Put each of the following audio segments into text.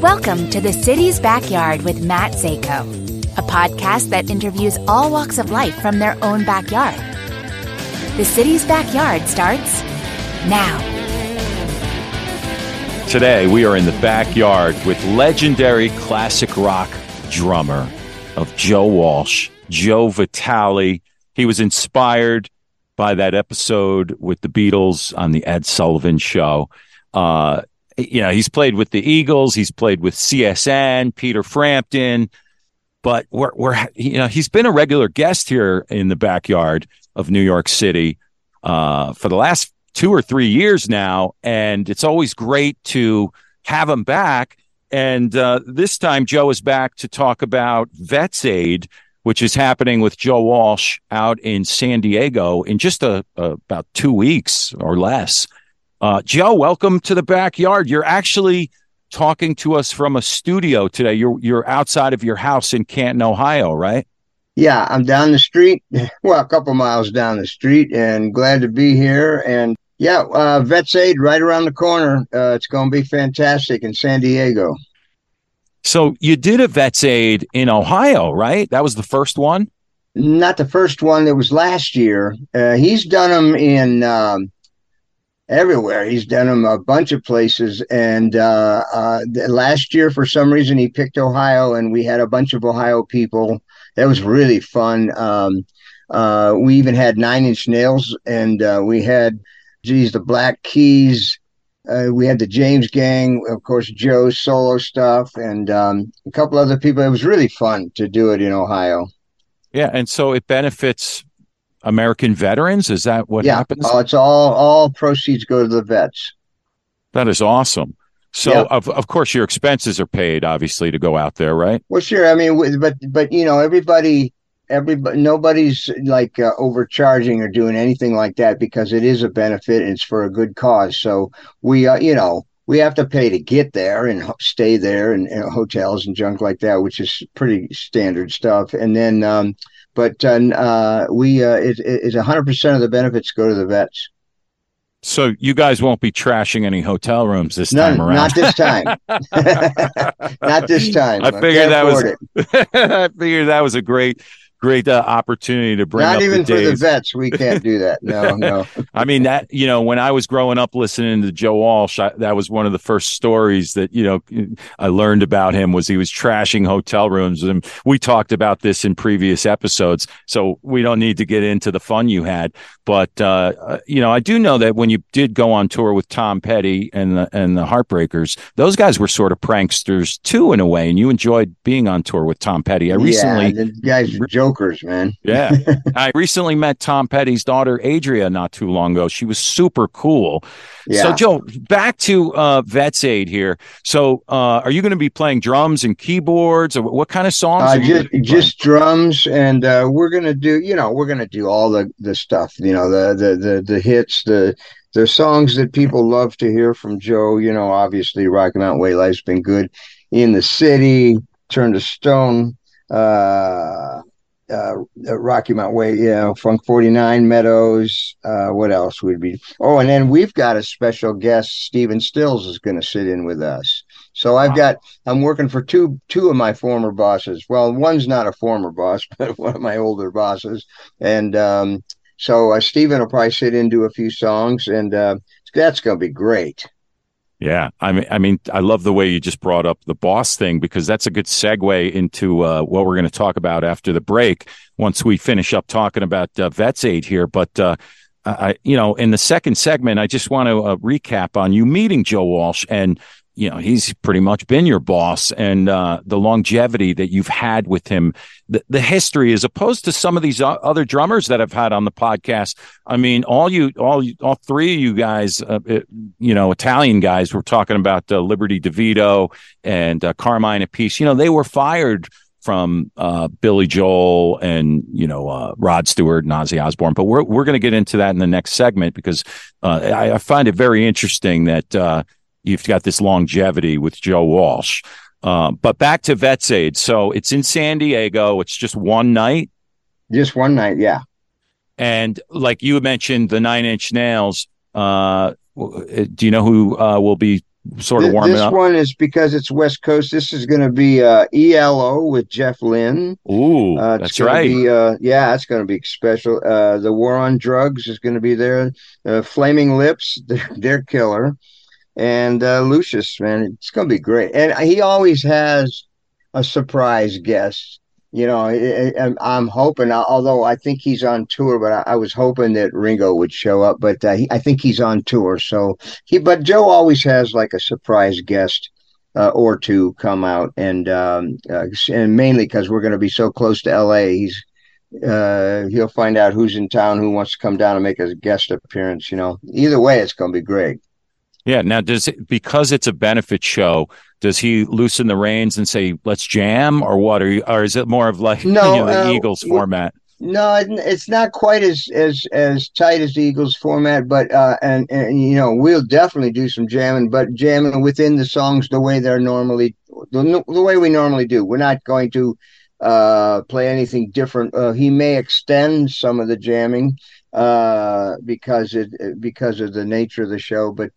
Welcome to The City's Backyard with Matt Zako, a podcast that interviews all walks of life from their own backyard. The City's Backyard starts now. Today, we are in the backyard with legendary classic rock drummer of Joe Walsh, Joe Vitale. He was inspired by that episode with the Beatles on the Ed Sullivan Show. He's played with the Eagles, he's played with CSN, Peter Frampton, but he's been a regular guest here in the backyard of New York City for the last 2 or 3 years now, and it's always great to have him back. And this time, Joe is back to talk about Vets Aid, which is happening with Joe Walsh out in San Diego in just about 2 weeks or less. Joe, welcome to the backyard. You're actually talking to us from a studio today. You're outside of your house in Canton, Ohio, right? Yeah, I'm down the street. Well, a couple miles down the street, and glad to be here. And yeah, Vets Aid right around the corner. It's going to be fantastic in San Diego. So you did a Vets Aid in Ohio, right? That was the first one? Not the first one. It was last year. He's done them in everywhere. He's done them a bunch of places. And last year, for some reason, he picked Ohio, and we had a bunch of Ohio people. That was really fun. We even had Nine Inch Nails, and we had, the Black Keys. We had the James Gang, of course, Joe's solo stuff, and a couple other people. It was really fun to do it in Ohio. Yeah, and so it benefits American veterans? Is that what happens? Oh, it's all proceeds go to the vets. That is awesome. So, yeah. Of course, your expenses are paid, obviously, to go out there, right? Well, sure. I mean, but everybody, nobody's like overcharging or doing anything like that, because it is a benefit and it's for a good cause. So we have to pay to get there and stay there, and hotels and junk like that, which is pretty standard stuff. And then, it's 100% of the benefits go to the vets. So you guys won't be trashing any hotel rooms this time around? Not this time. Not this time. I figured that was a great opportunity to bring not up even the days. For the vets. We can't do that. No. I mean, that, when I was growing up listening to Joe Walsh, that was one of the first stories that, I learned about him, was he was trashing hotel rooms. And we talked about this in previous episodes, so we don't need to get into the fun you had. But, I do know that when you did go on tour with Tom Petty and the Heartbreakers, those guys were sort of pranksters too, in a way. And you enjoyed being on tour with Tom Petty. The guys are jokers, man. Yeah. I recently met Tom Petty's daughter, Adria, not too long ago. She was super cool. Yeah. So, Joe, back to Vets Aid here. So, are you going to be playing drums and keyboards, or what kind of songs? Just drums, and we're going to do all the stuff, the hits, the songs that people love to hear from Joe. Obviously, Rocky Mountain Way Life's been good. In the City, Turn to Stone, Rocky Mountain Way, Funk 49, Meadows. What else would be? Oh, and then we've got a special guest. Stephen Stills is going to sit in with us. So I'm working for two of my former bosses. Well, one's not a former boss, but one of my older bosses. And so Stephen will probably sit in, do a few songs, and that's going to be great. Yeah, I mean, I love the way you just brought up the boss thing, because that's a good segue into what we're going to talk about after the break, once we finish up talking about Vets Aid here. But in the second segment, I just want to recap on you meeting Joe Walsh, and he's pretty much been your boss, and the longevity that you've had with him, the history, as opposed to some of these other drummers that I've had on the podcast. I mean, all three of you guys, Italian guys, we're talking about Liberty DeVito and Carmine Appice. They were fired from Billy Joel and Rod Stewart and Ozzy Osbourne, but we're going to get into that in the next segment, because I find it very interesting that you've got this longevity with Joe Walsh. But back to Vets Aid. So it's in San Diego. It's just one night? Just one night, yeah. And like you mentioned, the Nine Inch Nails, do you know who will be sort of warming up? This one is because it's West Coast. This is going to be ELO with Jeff Lynne. Ooh, that's right. It's going to be special. The War on Drugs is going to be there. Flaming Lips, they're killer. And Lucius, man, it's going to be great. And he always has a surprise guest. You know, I'm hoping, although I think he's on tour, but I was hoping that Ringo would show up, but I think he's on tour. But Joe always has like a surprise guest or two come out, and mainly because we're going to be so close to LA, he'll find out who's in town, who wants to come down and make a guest appearance. You know, either way, it's going to be great. Yeah. Now, because it's a benefit show, does he loosen the reins and say, let's jam, or what? Or is it more of like the Eagles format? No, it's not quite as tight as the Eagles format, but and you know, we'll definitely do some jamming, but jamming within the songs the way they're normally, the way we normally do. We're not going to play anything different. He may extend some of the jamming because of the nature of the show, but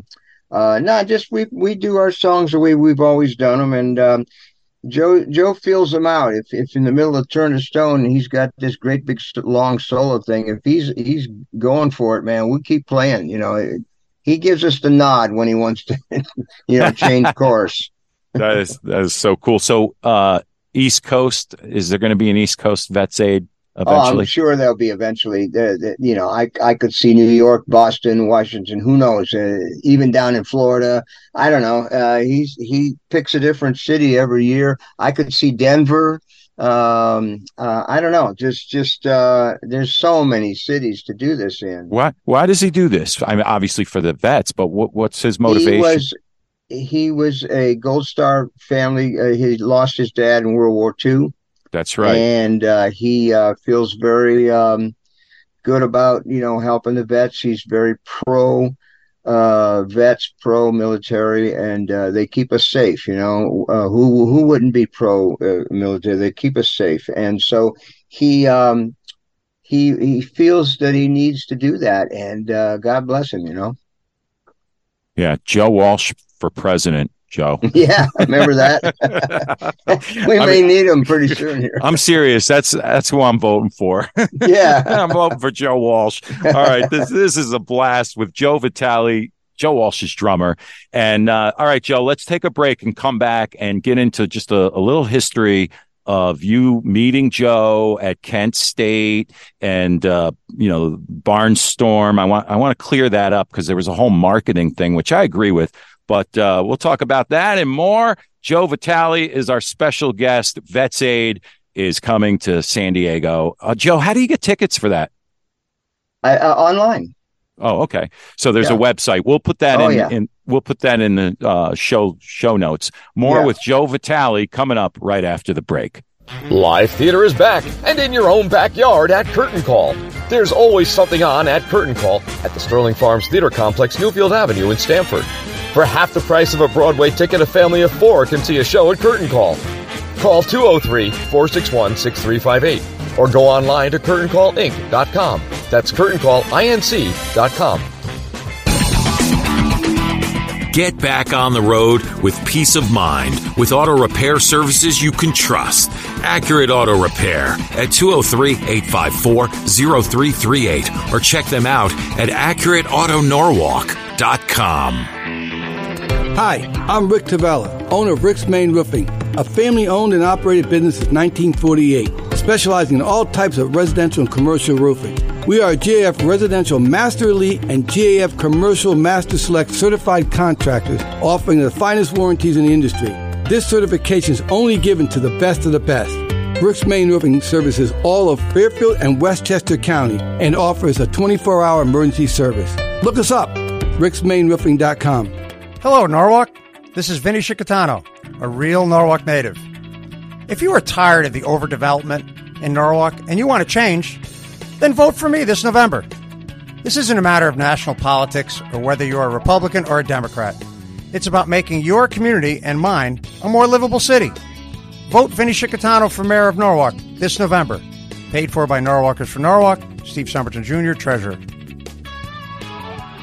just we do our songs the way we've always done them, and Joe feels them out. If in the middle of Turn to Stone he's got this great big long solo thing, if he's going for it, man, we keep playing. You know, he gives us the nod when he wants to, change course. That is so cool. So East Coast, is there going to be an East Coast Vets Aid eventually? Oh, I'm sure there'll be eventually. I could see New York, Boston, Washington. Who knows? Even down in Florida, I don't know. He picks a different city every year. I could see Denver. I don't know. Just there's so many cities to do this in. Why does he do this? I mean, obviously for the vets, but what's his motivation? He was a Gold Star family. He lost his dad in World War II. That's right. And he feels very good about, helping the vets. He's very pro vets, pro military, and they keep us safe. Who wouldn't be pro military? They keep us safe. And so he feels that he needs to do that, and God bless him, Yeah, Joe Walsh for president, Joe. Yeah, I remember that. we may need him pretty soon here. I'm serious. That's who I'm voting for. Yeah. I'm voting for Joe Walsh. All right, this is a blast with Joe Vitale, Joe Walsh's drummer. And all right, Joe, let's take a break and come back and get into just a little history of you meeting Joe at Kent State and Barnstorm. I want to clear that up because there was a whole marketing thing, which I agree with, but we'll talk about that and more. Joe Vitale is our special guest. Vets Aid is coming to San Diego. Joe, how do you get tickets for that? Online. Oh, okay. So there's a website. We'll put that we'll put that in the show notes. More with Joe Vitale coming up right after the break. Live theater is back and in your own backyard at Curtain Call. There's always something on at Curtain Call at the Sterling Farms Theater Complex, Newfield Avenue in Stamford. For half the price of a Broadway ticket, a family of 4 can see a show at Curtain Call. Call 203-461-6358 or go online to curtaincallinc.com. That's curtaincallinc.com. Get back on the road with peace of mind with auto repair services you can trust. Accurate Auto Repair at 203-854-0338 or check them out at AccurateAutoNorwalk.com. Hi, I'm Rick Tavella, owner of Rick's Main Roofing, a family-owned and operated business since 1948, specializing in all types of residential and commercial roofing. We are a GAF Residential Master Elite and GAF Commercial Master Select certified contractors offering the finest warranties in the industry. This certification is only given to the best of the best. Rick's Main Roofing services all of Fairfield and Westchester County and offers a 24-hour emergency service. Look us up, ricksmainroofing.com. Hello, Norwalk. This is Vinny Chicatano, a real Norwalk native. If you are tired of the overdevelopment in Norwalk and you want to change, then vote for me this November. This isn't a matter of national politics or whether you're a Republican or a Democrat. It's about making your community and mine a more livable city. Vote Vinny Chicatano for Mayor of Norwalk this November. Paid for by Norwalkers for Norwalk, Steve Somerton Jr., Treasurer.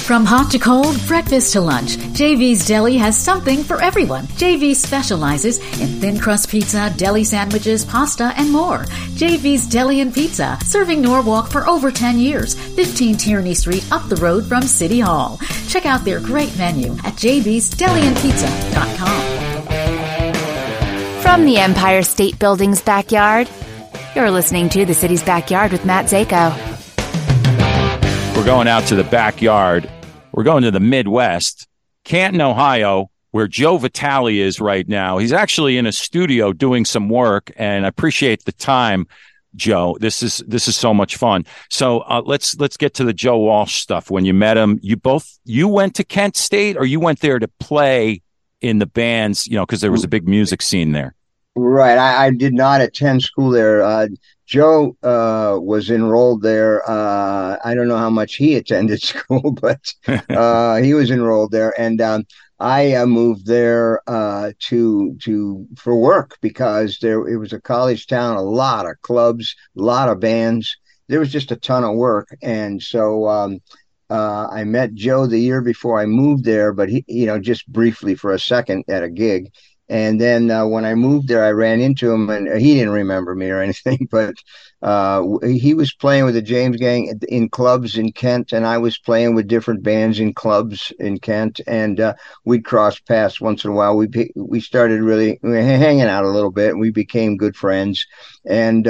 From hot to cold, breakfast to lunch, JV's Deli has something for everyone. JV specializes in thin crust pizza, deli sandwiches, pasta, and more. JV's Deli and Pizza, serving Norwalk for over 10 years. 15 Tierney Street, up the road from City Hall. Check out their great menu at jvsdeliandpizza.com. From the Empire State Building's backyard, you're listening to The City's Backyard with Matt Zako. We're going out to the backyard. We're going to the Midwest, Canton, Ohio, where Joe Vitale is right now. He's actually in a studio doing some work, and I appreciate the time, Joe. This is so much fun. So let's get to the Joe Walsh stuff. When you met him, you went to Kent State, or you went there to play in the bands, because there was a big music scene there. Right. I did not attend school there. Joe was enrolled there. I don't know how much he attended school, but he was enrolled there. And I moved there for work because it was a college town, a lot of clubs, a lot of bands. There was just a ton of work. And so I met Joe the year before I moved there, but he, just briefly for a second at a gig. And then when I moved there, I ran into him, and he didn't remember me or anything, but he was playing with the James Gang in clubs in Kent, and I was playing with different bands in clubs in Kent, and we'd cross paths once in a while. We started really hanging out a little bit, and we became good friends. And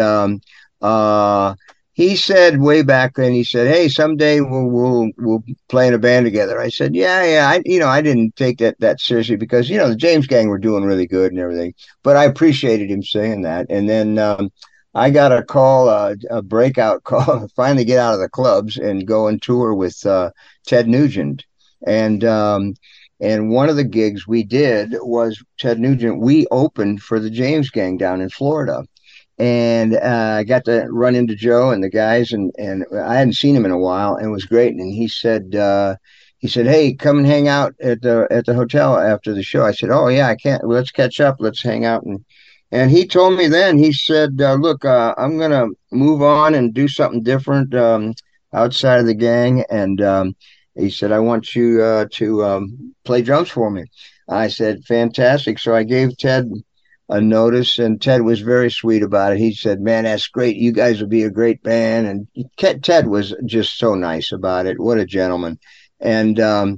he said way back then, he said, "Hey, someday we'll play in a band together." I said, "Yeah." I didn't take that seriously because the James Gang were doing really good and everything, but I appreciated him saying that. And then I got a call, a breakout call, finally get out of the clubs and go and tour with Ted Nugent. And one of the gigs we did was Ted Nugent. We opened for the James Gang down in Florida. And I got to run into Joe and the guys, and I hadn't seen him in a while, and it was great. And he said, "Hey, come and hang out at the hotel after the show." I said, "Oh yeah, I can't. Let's catch up. Let's hang out." And he told me then, he said, "Look, I'm gonna move on and do something different outside of the gang." And he said, "I want you to play drums for me." I said, "Fantastic." So I gave Ted a notice, and Ted was very sweet about it. He said, "Man, that's great. You guys will be a great band." And Ted was just so nice about it. What a gentleman. And so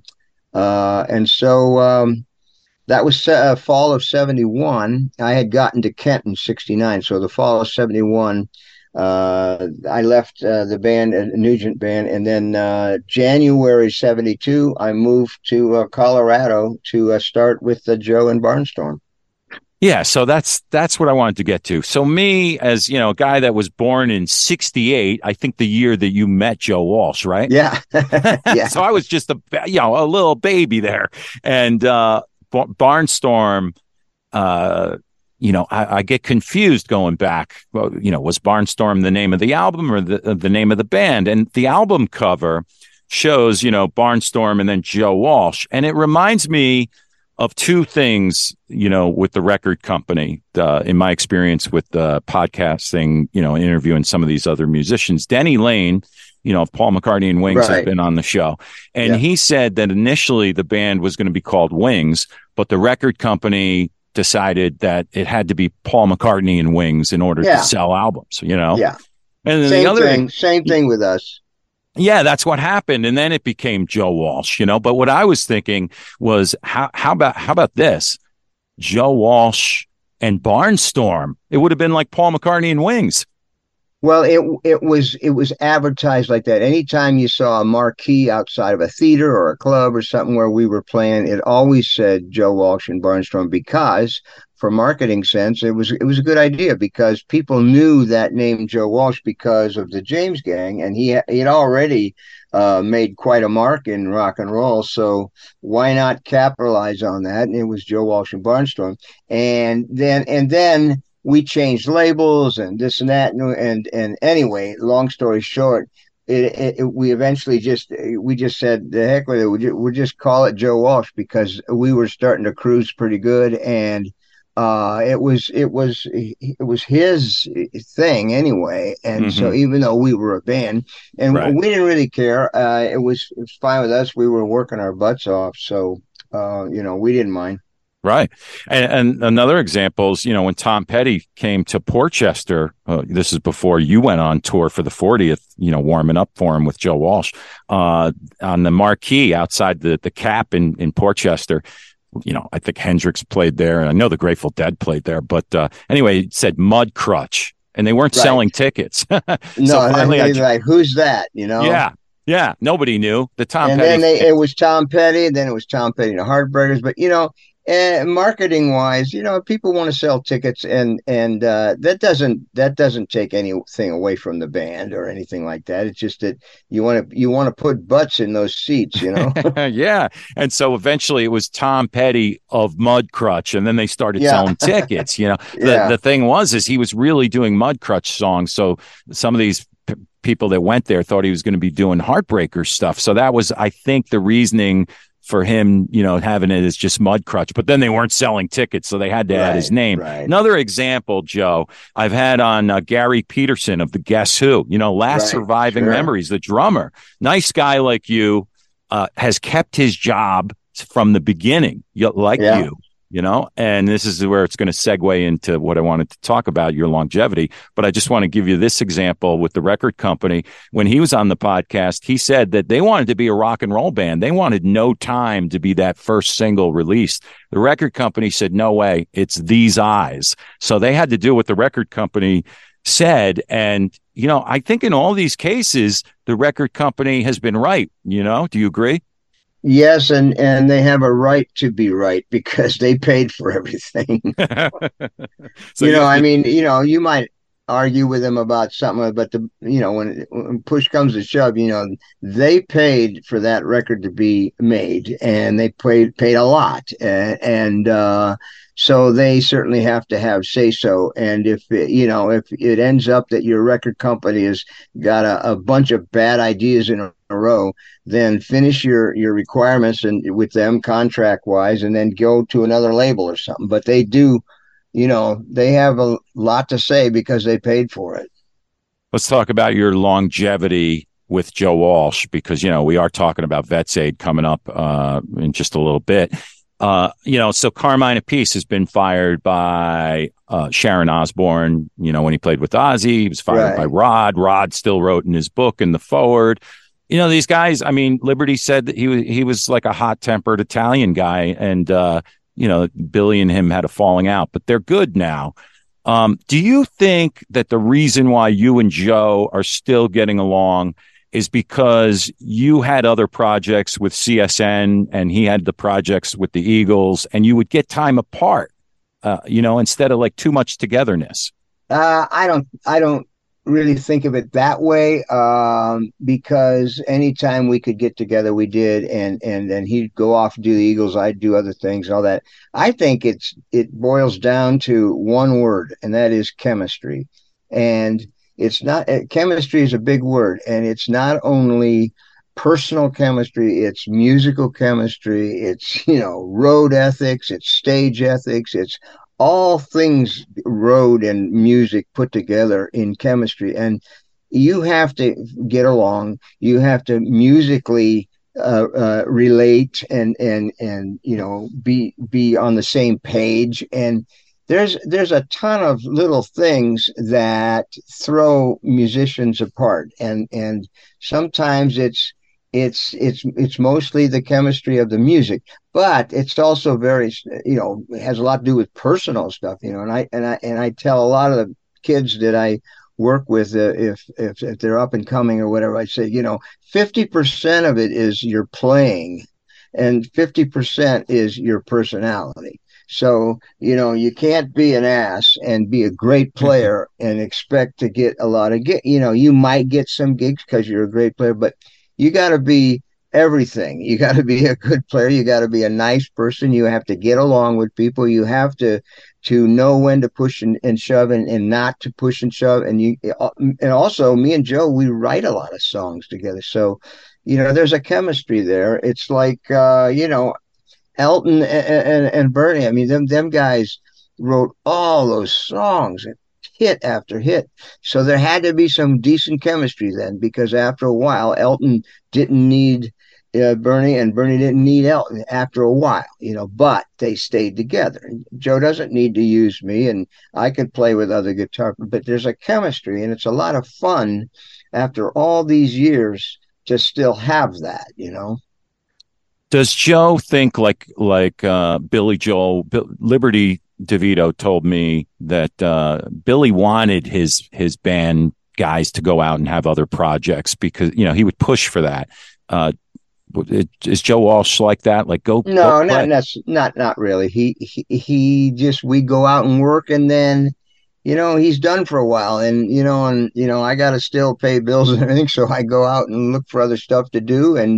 that was fall of 71. I had gotten to Kent in 69. So the fall of 71, I left the band, Nugent Band. And then January 72, I moved to Colorado to start with Joe and Barnstorm. Yeah, so that's what I wanted to get to. So me, as a guy that was born in 68, I think the year that you met Joe Walsh, right? Yeah. Yeah. So I was just a little baby there. And Barnstorm, I get confused going back. Well, was Barnstorm the name of the album or the name of the band? And the album cover shows, Barnstorm and then Joe Walsh. And it reminds me of two things, with the record company, in my experience with podcasting, interviewing some of these other musicians. Denny Lane, of Paul McCartney and Wings, has been on the show. And he said that initially the band was going to be called Wings, but the record company decided that it had to be Paul McCartney and Wings in order to sell albums, Yeah. And then same thing with us. Yeah, that's what happened. And then it became Joe Walsh, But what I was thinking was, how about this? Joe Walsh and Barnstorm. It would have been like Paul McCartney and Wings. Well, it was advertised like that. Anytime you saw a marquee outside of a theater or a club or something where we were playing, it always said Joe Walsh and Barnstorm, because for marketing sense, it was a good idea, because people knew that name Joe Walsh because of the James Gang, and he had already made quite a mark in rock and roll. So why not capitalize on that? And it was Joe Walsh and Barnstorm. And then we changed labels and this and that. And anyway, long story short, we eventually just said, the heck with it. We'll just call it Joe Walsh, because we were starting to cruise pretty good. And it was his thing anyway. And so even though we were a band and we didn't really care, it was fine with us. We were working our butts off. So, we didn't mind. Right. And another example is, when Tom Petty came to Portchester, this is before you went on tour for the 40th, warming up for him with Joe Walsh, on the marquee outside the Cap in Portchester. I think Hendrix played there, and I know the Grateful Dead played there. But anyway, it said Mud Crutch, and they weren't selling tickets. No, so finally, like, who's that? Yeah, nobody knew the Tom and Petty. Then it was Tom Petty, then it was Tom Petty and the Heartbreakers. But marketing wise, people want to sell tickets, and that doesn't take anything away from the band or anything like that. It's just that you want to put butts in those seats, Yeah. And so eventually it was Tom Petty of Mudcrutch, and then they started selling tickets. The thing was he was really doing Mudcrutch songs, so some of these people that went there thought he was going to be doing Heartbreaker stuff. So that was, I think, the reasoning for him, having it as just Mudcrutch, but then they weren't selling tickets, so they had to add his name. Right. Another example, Joe, I've had on Gary Peterson of the Guess Who, last surviving memories, the drummer, nice guy like you, has kept his job from the beginning, you, and this is where it's going to segue into what I wanted to talk about, your longevity. But I just want to give you this example with the record company. When he was on the podcast, he said that they wanted to be a rock and roll band. They wanted No Time to be that first single released. The record company said, no way, it's These Eyes. So they had to do what the record company said. And, I think in all these cases, the record company has been right. Do you agree? Yes, and they have a right to be right because they paid for everything. So you might argue with them about something, but when push comes to shove, they paid for that record to be made, and they paid a lot, and so they certainly have to have say so. And if it ends up that your record company has got a bunch of bad ideas in a row, then finish your requirements and with them contract wise, and then go to another label or something. But they do, they have a lot to say because they paid for it. Let's talk about your longevity with Joe Walsh, because we are talking about Vets Aid coming up in just a little bit. So Carmine Appice has been fired by Sharon Osbourne. When he played with Ozzy, he was fired by Rod. Rod still wrote in his book in the foreword. These guys, Liberty said that he was like a hot-tempered Italian guy, and, Billy and him had a falling out, but they're good now. Do you think that the reason why you and Joe are still getting along is because you had other projects with CSN and he had the projects with the Eagles, and you would get time apart, instead of like too much togetherness? I don't really think of it that way, because anytime we could get together, we did, and then he'd go off and do the Eagles, I'd do other things, all that. I think it boils down to one word, and that is chemistry. And it's not, chemistry is a big word, and it's not only personal chemistry, it's musical chemistry, it's road ethics, it's stage ethics, it's all things road and music put together in chemistry. And you have to get along, you have to musically relate and be on the same page. And there's a ton of little things that throw musicians apart, and sometimes it's mostly the chemistry of the music, but it's also very, it has a lot to do with personal stuff, and I tell a lot of the kids that I work with, if they're up and coming or whatever, I say, 50% of it is your playing and 50% is your personality. So, you can't be an ass and be a great player and expect to get a lot of you might get some gigs because you're a great player, but you got to be everything. You got to be a good player. You got to be a nice person. You have to get along with people. You have to know when to push and shove and not to push and shove. And also me and Joe, we write a lot of songs together. So, there's a chemistry there. It's like, Elton and Bernie. I mean, them guys, wrote all those songs, hit after hit. So there had to be some decent chemistry then, because after a while, Elton didn't need Bernie, and Bernie didn't need Elton after a while, but they stayed together. And Joe doesn't need to use me, and I could play with other guitar, but there's a chemistry, and it's a lot of fun after all these years to still have that, Does Joe think like Billy Joel, Liberty DeVito told me that Billy wanted his band guys to go out and have other projects because he would push for that. Is Joe Walsh like that? Like go? No, not really. He just, we go out and work, and then he's done for a while, and I got to still pay bills and everything, so I go out and look for other stuff to do, and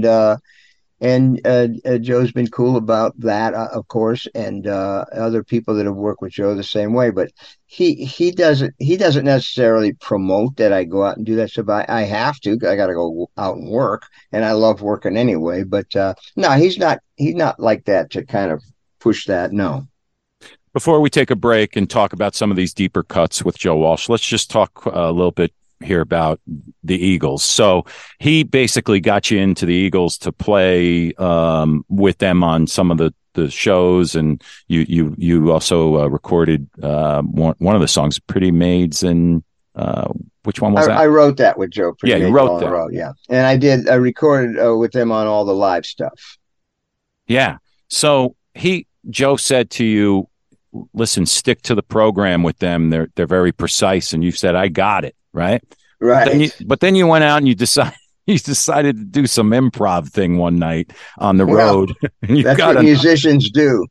Joe's been cool about that, of course, and other people that have worked with Joe the same way. But he doesn't necessarily promote that I go out and do that stuff. I have to. I got to go out and work, and I love working anyway. But no, he's not like that to kind of push that. No. Before we take a break and talk about some of these deeper cuts with Joe Walsh, let's just talk a little bit here about the Eagles. So he basically got you into the Eagles to play with them on some of the shows, and you also recorded one of the songs, Pretty Maids, and which one was that? I wrote that with Joe. Pretty Maids, you wrote that. Yeah, and I recorded with them on all the live stuff. Yeah. So Joe said to you, listen, stick to the program with them. They're very precise. And you said, I got it. Right. But then you went out and you decided to do some improv thing one night on the road. That's what musicians do.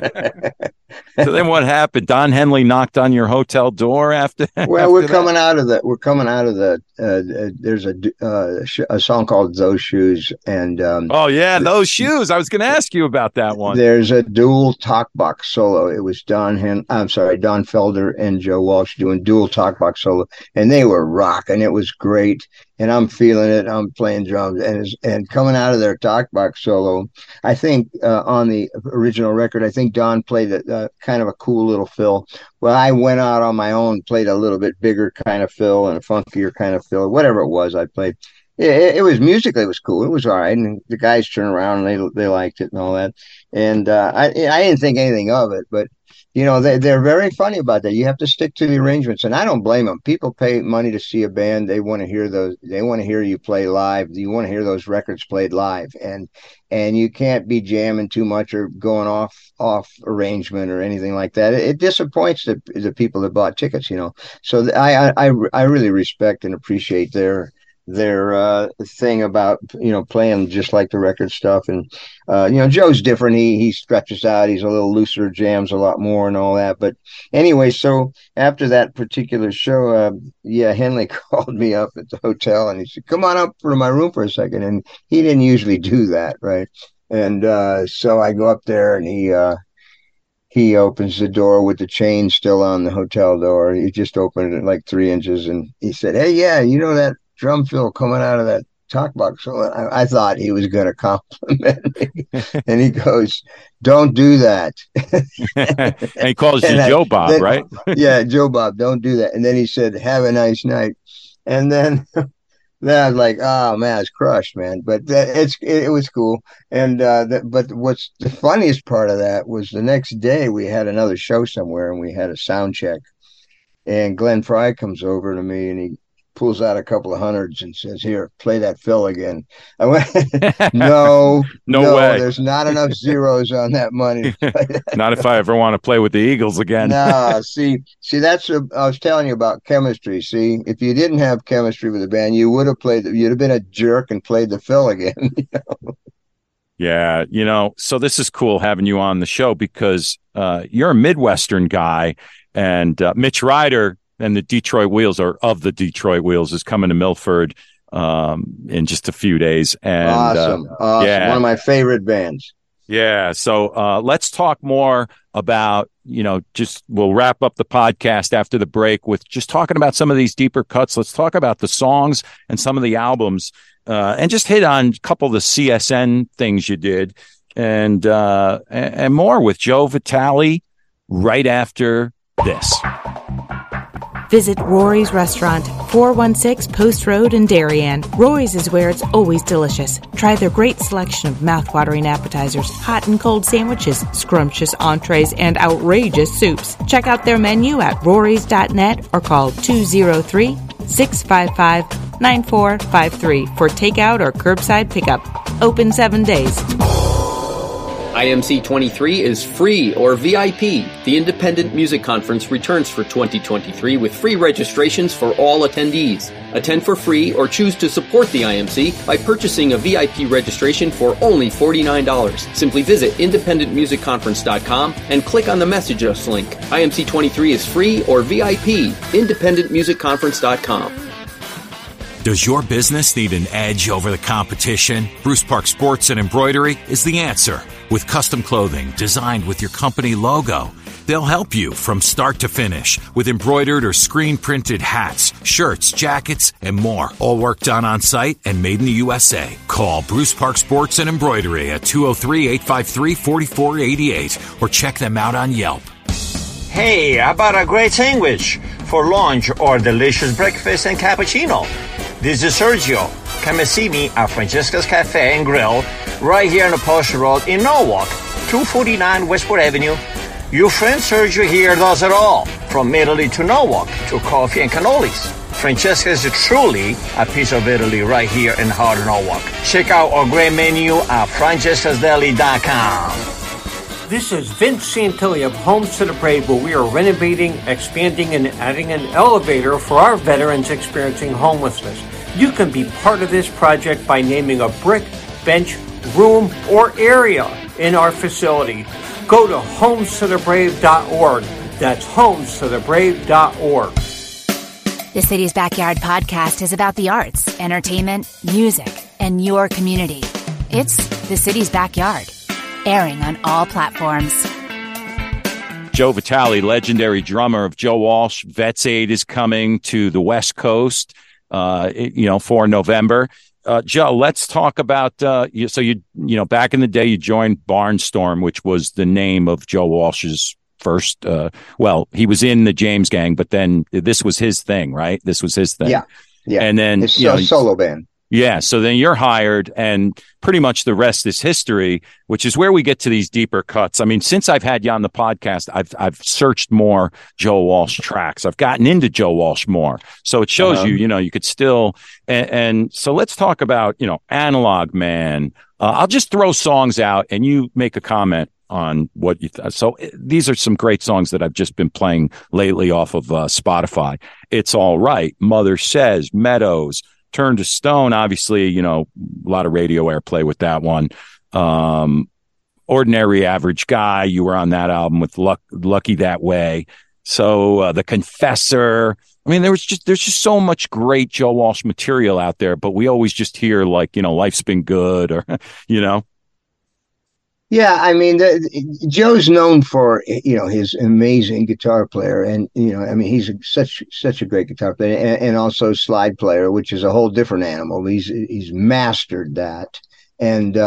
So then what happened? Don Henley knocked on your hotel door after. Well, we're coming out of the. There's a song called "Those Shoes," and Those Shoes. I was going to ask you about that one. There's a dual talk box solo. It was Don Felder and Joe Walsh doing dual talk box solo, and they were rocking. It was great, and I'm feeling it. I'm playing drums, and coming out of their talk box solo, I think on the original record, I think Don played a kind of a cool little fill. Well, I went out on my own, played a little bit bigger kind of fill and a funkier kind of fill, whatever it was I played. It was musically, it was cool. It was all right. And the guys turned around and they liked it and all that. And I didn't think anything of it, but they're very funny about that. You have to stick to the arrangements, and I don't blame them. People pay money to see a band. They want to hear those. They want to hear you play live. You want to hear those records played live, and you can't be jamming too much or going off arrangement or anything like that. It disappoints the people that bought tickets. So I really respect and appreciate their thing about playing just like the record stuff. And Joe's different. He stretches out, he's a little looser, jams a lot more and all that. But anyway, so after that particular show, Henley called me up at the hotel and he said, come on up to my room for a second. And he didn't usually do that, right? And so I go up there, and he opens the door with the chain still on the hotel door. He just opened it like 3 inches, and he said, hey, that drum fill coming out of that talk box. So I thought he was going to compliment me. And he goes, don't do that. And he calls you Joe Bob, right? Yeah, Joe Bob, don't do that. And then he said, have a nice night. And then I was like, oh man, I was crushed, man. But it was cool. And but what's the funniest part of that was the next day we had another show somewhere, and we had a sound check. And Glenn Fry comes over to me, and he pulls out a couple of hundreds and says, here, play that fill again. I went, no way. There's not enough zeros on that money. Not if I ever want to play with the Eagles again. No, see, that's what I was telling you about chemistry. See, if you didn't have chemistry with the band, you'd have been a jerk and played the fill again. Yeah, so this is cool having you on the show because you're a Midwestern guy, and Mitch Ryder and the Detroit Wheels, or of the Detroit Wheels, is coming to Milford in just a few days. And awesome. Yeah. One of my favorite bands. Yeah. So let's talk more about, we'll wrap up the podcast after the break with just talking about some of these deeper cuts. Let's talk about the songs and some of the albums and just hit on a couple of the CSN things you did and more with Joe Vitale. right after this. Visit Rory's Restaurant, 416 Post Road in Darien. Rory's is where it's always delicious. Try their great selection of mouth-watering appetizers, hot and cold sandwiches, scrumptious entrees, and outrageous soups. Check out their menu at rorys.net or call 203-655-9453 for takeout or curbside pickup. Open 7 days. IMC 23 is free or VIP. The Independent Music Conference returns for 2023 with free registrations for all attendees. Attend for free or choose to support the IMC by purchasing a VIP registration for only $49. Simply visit independentmusicconference.com and click on the Message Us link. IMC 23 is free or VIP. independentmusicconference.com. Does your business need an edge over the competition? Bruce Park Sports and Embroidery is the answer. With custom clothing designed with your company logo, they'll help you from start to finish with embroidered or screen-printed hats, shirts, jackets, and more. All work done on site and made in the USA. Call Bruce Park Sports and Embroidery at 203-853-4488 or check them out on Yelp. Hey, how about a great sandwich for lunch or delicious breakfast and cappuccino? This is Sergio. Come and see me at Francesca's Cafe and Grill right here on the Post Road in Norwalk, 249 Westport Avenue. Your friend Sergio here does it all, from Italy to Norwalk, to coffee and cannolis. Francesca is truly a piece of Italy right here in heart of Norwalk. Check out our great menu at francescasdeli.com. This is Vince Santilli of Homes to the Brave, where we are renovating, expanding, and adding an elevator for our veterans experiencing homelessness. You can be part of this project by naming a brick, bench, room, or area in our facility. Go to homestothebrave.org. That's homestothebrave.org. The City's Backyard podcast is about the arts, entertainment, music, and your community. It's The City's Backyard, airing on all platforms. Joe Vitale, legendary drummer of Joe Walsh. Vets Aid is coming to the West Coast, for November. Joe, let's talk about, back in the day, you joined Barnstorm, which was the name of Joe Walsh's first, he was in the James Gang, but then this was his thing, right? This was his thing. Yeah. And then, his solo band. Yeah. So then you're hired, and pretty much the rest is history, which is where we get to these deeper cuts. I mean, since I've had you on the podcast, I've searched more Joe Walsh tracks. I've gotten into Joe Walsh more. So it shows you could still, and so let's talk about, Analog Man. I'll just throw songs out and you make a comment on what you so these are some great songs that I've just been playing lately off of Spotify. It's All Right, Mother Says, Meadows, Turn to Stone, obviously, a lot of radio airplay with that one. Ordinary Average Guy, you were on that album with Lucky That Way. So The Confessor. I mean, there's just so much great Joe Walsh material out there, but we always just hear Life's Been Good or, Yeah, I mean, Joe's known for his amazing guitar player, and he's such a great guitar player, and also slide player, which is a whole different animal. He's mastered that, and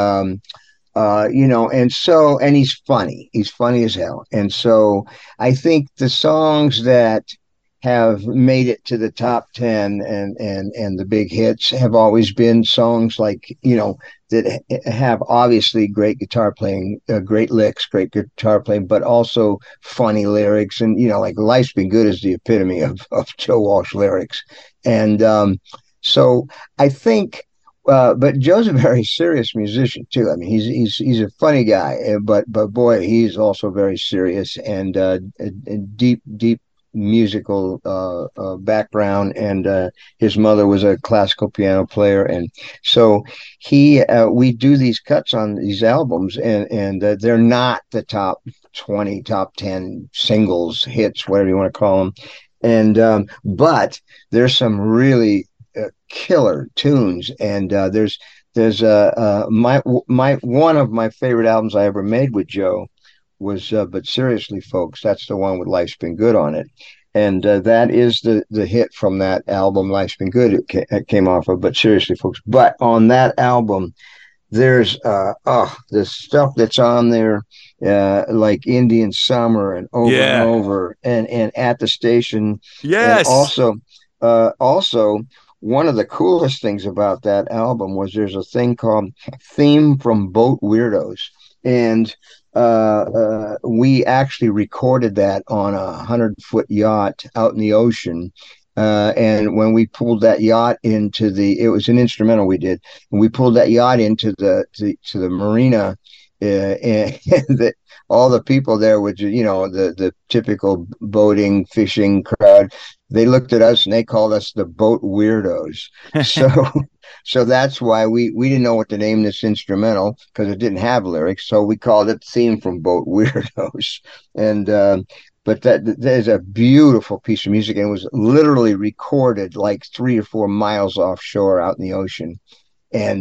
and he's funny. He's funny as hell, and so I think the songs that have made it to the top 10 and the big hits have always been songs like, that have obviously great guitar playing, great licks, great guitar playing, but also funny lyrics. And, like Life's Been Good is the epitome of Joe Walsh lyrics. And so I think, but Joe's a very serious musician too. I mean, he's a funny guy, but boy, he's also very serious and deep musical background, and his mother was a classical piano player, and so we do these cuts on these albums, and they're not the top 20, top 10 singles, hits, whatever you want to call them, and but there's some really killer tunes, and there's one of my favorite albums I ever made with Joe was But Seriously Folks. That's the one with Life's Been Good on it, and that is the hit from that album, Life's Been Good. It came off of But Seriously Folks. But on that album, There's the stuff that's on there, like Indian Summer and Over and Over, and At the Station. Yes. And also one of the coolest things about that album was there's a thing called Theme from Boat Weirdos, and we actually recorded that on a 100-foot yacht out in the ocean. And when we pulled that yacht it was an instrumental we did, and we pulled that yacht into the marina, and all the people there, which the typical boating, fishing crowd, they looked at us and they called us the Boat Weirdos. So that's why we didn't know what to name this instrumental, because it didn't have lyrics. So we called it Theme from Boat Weirdos, and. But that is a beautiful piece of music, and it was literally recorded like 3 or 4 miles offshore out in the ocean, and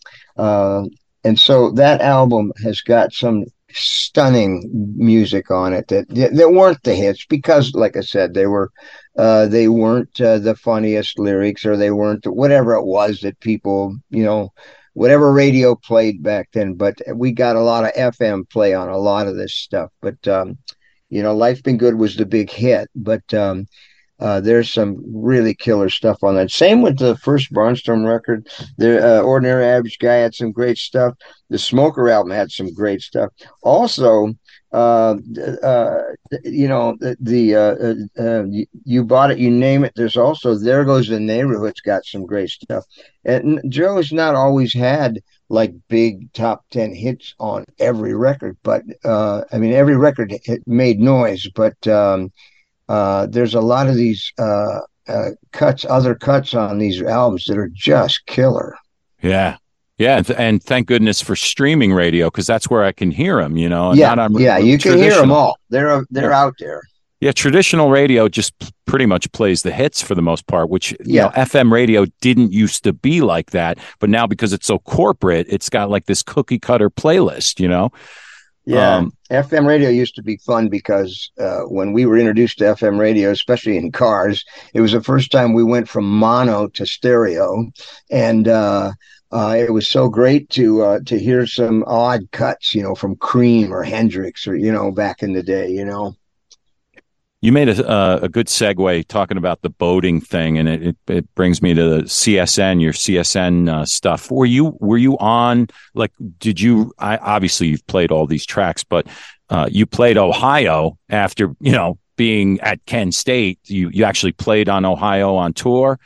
so that album has got some stunning music on it that weren't the hits, because, like I said, they weren't the funniest lyrics, or they weren't whatever it was that people, whatever radio played back then. But we got a lot of FM play on a lot of this stuff, but. Life's Been Good was the big hit, but there's some really killer stuff on that. Same with the first Barnstorm record. The Ordinary Average Guy had some great stuff. The Smoker album had some great stuff. Also, You Bought It, You Name It. There's also There Goes the Neighborhood's got some great stuff. And Joe's not always had like big top 10 hits on every record, but every record made noise, but there's a lot of these other cuts on these albums that are just killer. Yeah, and thank goodness for streaming radio, because that's where I can hear them. You can hear them all. They're out there. Yeah, traditional radio just pretty much plays the hits for the most part, which, FM radio didn't used to be like that. But now, because it's so corporate, it's got like this cookie cutter playlist, Yeah, FM radio used to be fun because when we were introduced to FM radio, especially in cars, it was the first time we went from mono to stereo. And it was so great to hear some odd cuts, from Cream or Hendrix or, back in the day, You made a good segue talking about the boating thing, and it brings me to the CSN, your CSN stuff. Were you on, like, did you, obviously you've played all these tracks, but you played Ohio after, being at Kent State. You actually played on Ohio on tour?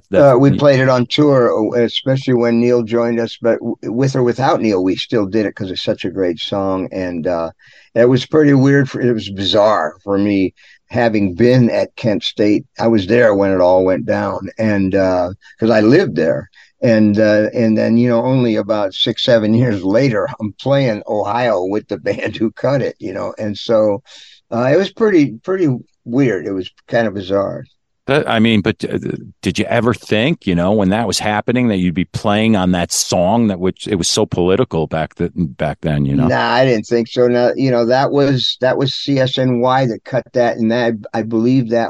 We played it on tour, especially when Neil joined us, but with or without Neil, we still did it because it's such a great song. And it was pretty weird. It was bizarre for me, having been at Kent State. I was there when it all went down, and because I lived there. And then, only about 6-7 years later, I'm playing Ohio with the band who cut it, and so it was pretty weird. It was kind of bizarre. But did you ever think, when that was happening, that you'd be playing on that song it was so political back then, Nah, I didn't think so. Now, that was CSNY that cut that, and I believe that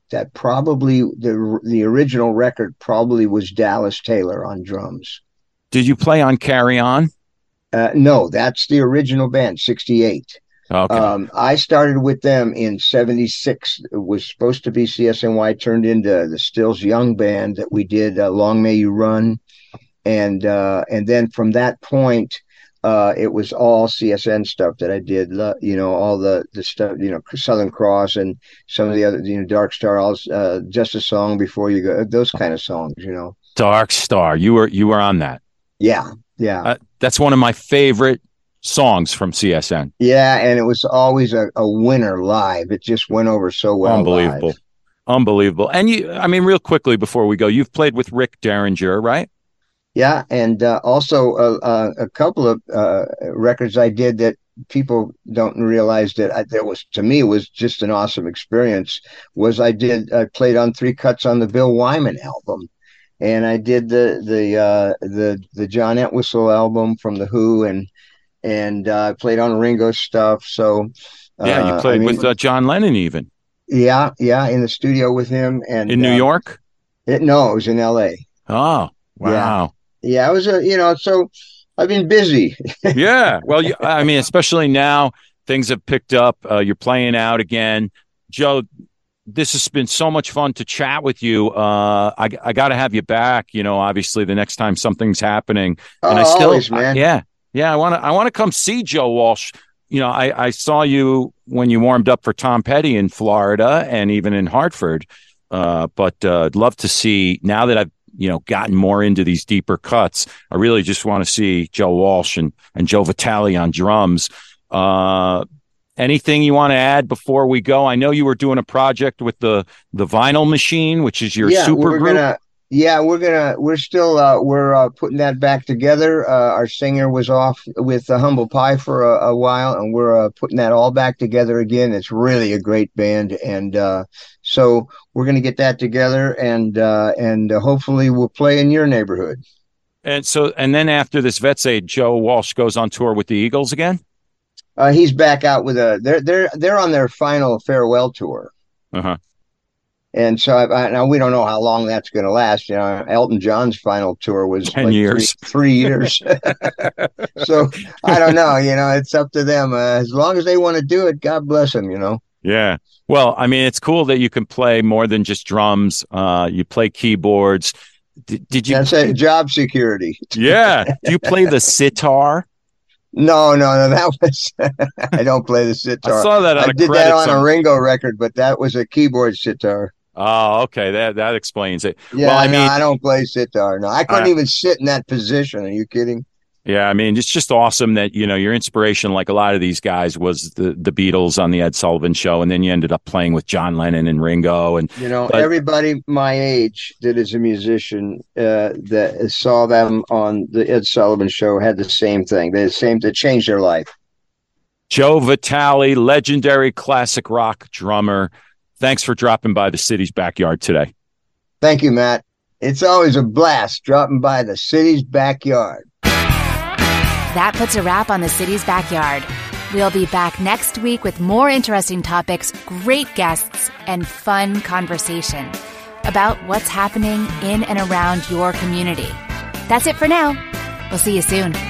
probably the original record probably was Dallas Taylor on drums. Did you play on Carry On? No, that's the original band, 68. Okay. I started with them in 76. It was supposed to be CSNY, turned into the Stills Young Band that we did Long May You Run. And then from that point, it was all CSN stuff that I did, all the stuff, Southern Cross and some of the other, Dark Star, Just a Song Before You Go, those kind of songs, Dark Star. You were on that. Yeah. That's one of my favorite songs from CSN. Yeah, and it was always a winner live. It just went over so well. Unbelievable. And real quickly before we go, you've played with Rick Derringer, right? Yeah, and also a couple of records I did that people don't realize that to me was just an awesome experience. I played on 3 cuts on the Bill Wyman album, and I did the John Entwistle album from the Who, and I played on Ringo stuff. So you played with John Lennon even. Yeah, in the studio with him. And in New York? No, it was in L.A. Oh, wow. Yeah, it was so I've been busy. Yeah. Well, I mean, especially now things have picked up. You're playing out again. Joe, this has been so much fun to chat with you. I got to have you back, obviously the next time something's happening. And always, man. Yeah. I want to come see Joe Walsh. I saw you when you warmed up for Tom Petty in Florida and even in Hartford. But I'd love to see, now that I've gotten more into these deeper cuts, I really just want to see Joe Walsh and Joe Vitale on drums. Anything you want to add before we go? I know you were doing a project with the Vinyl Machine, which is your super group. We're still putting that back together. Our singer was off with Humble Pie for a while, and we're putting that all back together again. It's really a great band, and so we're going to get that together, and hopefully we'll play in your neighborhood. And then after this Vets Aid, Joe Walsh goes on tour with the Eagles again. He's back out with they're on their final farewell tour. Uh-huh. And so now we don't know how long that's going to last. Elton John's final tour was 10 years, 3 years. So I don't know. It's up to them. As long as they want to do it, God bless them. Yeah. Well, I mean, it's cool that you can play more than just drums. You play keyboards. Did you? That's job security. Yeah. Do you play the sitar? No. That was I don't play the sitar. I saw that on I did that on a Ringo record, but that was a keyboard sitar. Oh, okay. That explains it. Yeah, well, I don't play sitar. No, I couldn't even sit in that position. Are you kidding? Yeah, I mean, it's just awesome that, your inspiration, like a lot of these guys, was the Beatles on the Ed Sullivan Show, and then you ended up playing with John Lennon and Ringo. And everybody my age that is a musician that saw them on the Ed Sullivan Show had the same thing. They changed their life. Joe Vitale, legendary classic rock drummer. Thanks for dropping by the City's Backyard today. Thank you, Matt. It's always a blast dropping by the City's Backyard. That puts a wrap on the City's Backyard. We'll be back next week with more interesting topics, great guests, and fun conversation about what's happening in and around your community. That's it for now. We'll see you soon.